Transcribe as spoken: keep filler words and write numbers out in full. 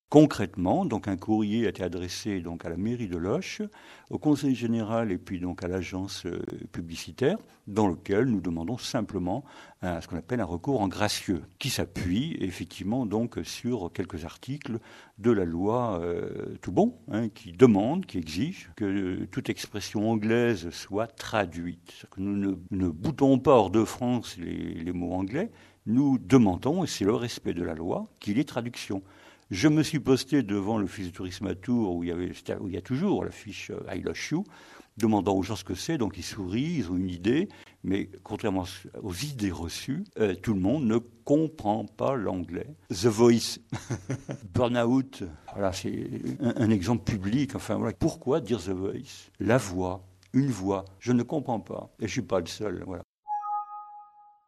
Concrètement, donc un courrier a été adressé donc à la mairie de Loches, au conseil général et puis donc à l'agence euh, publicitaire, dans lequel nous demandons simplement un, ce qu'on appelle un recours en gracieux, qui s'appuie effectivement donc sur quelques articles de la loi euh, tout bon, hein, qui demande, qui exige que euh, toute expression anglaise soit traduite. C'est-à-dire que nous ne, ne boutons pas hors de France les, les mots anglais, nous demandons, et c'est le respect de la loi, qu'il y ait traduction. Je me suis posté devant l'office de tourisme à Tours, où il y, avait, où il y a toujours l'affiche euh, I Love You, demandant aux gens ce que c'est, donc ils sourient, ils ont une idée, mais contrairement aux idées reçues, euh, tout le monde ne comprend pas l'anglais. The Voice, Burnout, voilà, c'est un, un exemple public. Enfin, voilà. Pourquoi dire The Voice ? La voix, une voix, je ne comprends pas, et je ne suis pas le seul. Voilà.